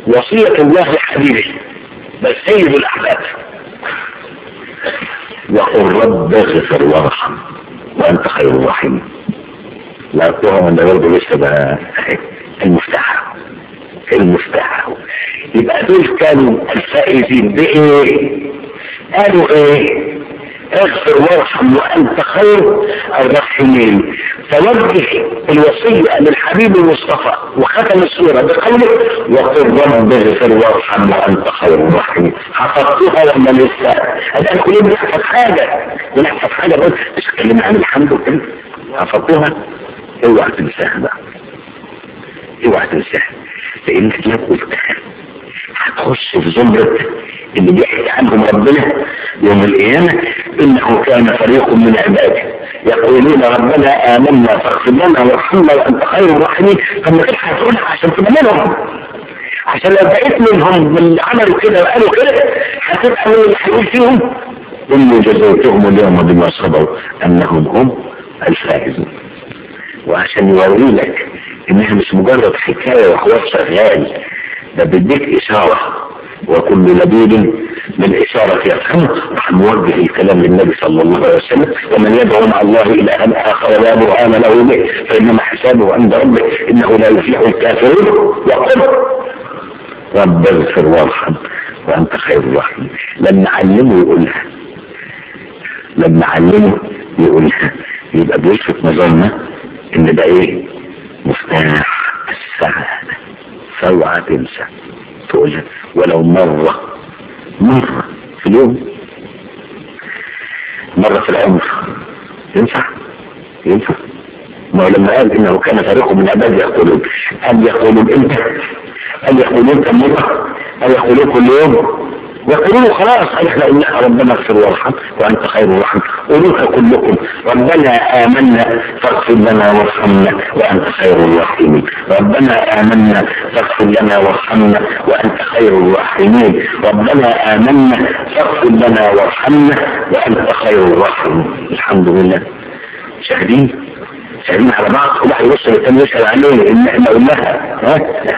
وصية الله لحبيبه بل سيد الأحباب. وقل رب اغفر وارحم وأنت خير الراحمين. لا تهم أن برضه لسه بقى المفتاح. يبقى دول كانوا الفائزين بإيه؟ قالوا إيه؟ اغفر وارحم وأنت خير الراحمين. فوجه الوصية للحبيب المصطفى وختم السورة بقوله وقل رب اغفر وارحم وأنت خير الراحمين. حفظتها ولا لسه؟ الآن كلنا بنحفظ حاجة بس اتكلمنا عن الحمد لله. حفظتها؟ اوعى تنساها بقى، اوعى تنساها، لانك لو قلتها هتخش في زمرة اللي بيحكي عنهم ربنا يوم القيامة انه كان فريق من عباده يقولون ربنا آمنا فاغفر لنا وارحمنا وانت خير الراحمين. فما كنتش هتقولها عشان تبقى منهم، عشان لو بقيت منهم من عملوا كده وقالوا كده هتبقى من اللي هيقول فيهم اني جزيتهم اليوم بما صبروا انهم هم الفائزون. وعشان يوري لك انها مش مجرد حكاية وحوار شغال، ده بديك اشارة، وكل لبيب من اشارة يفهمه. راح نوجه الكلام للنبي صلى الله عليه وسلم ومن يدعو مع الله الها اخر لا برهان له به فانما حسابه عند ربه انه لا يفلح الكافرون. وقل رب اغفر وارحم وانت خير الراحمين. لما علمه يقولها يبقى بيلفت نظرنا ان ده ايه؟ مفتاح السعادة. فاوعى تنسى تقولها ولو مرة في اليوم، مرة في العمر. ينفع؟ ما لما قال انه كان فريق من عبادي يقولون، هل يقولون امتى؟ هل يقولون كم مرة؟ هل يقولون كل يوم؟ يقولون خلاص احنا قلنا ربنا اغفر وارحم وانت خير الراحمين. قولوها كلكم ربنا آمنا فاغفر لنا وارحمنا وانت خير الراحمين. ربنا آمنا فاغفر لنا وارحمنا وانت خير الراحمين. ربنا آمنا فاغفر لنا وارحمنا وانت خير الراحمين. الحمد لله. شاهدين على بعض. كل واحد يوصل الثاني يسأل عليه ان احنا قلناها.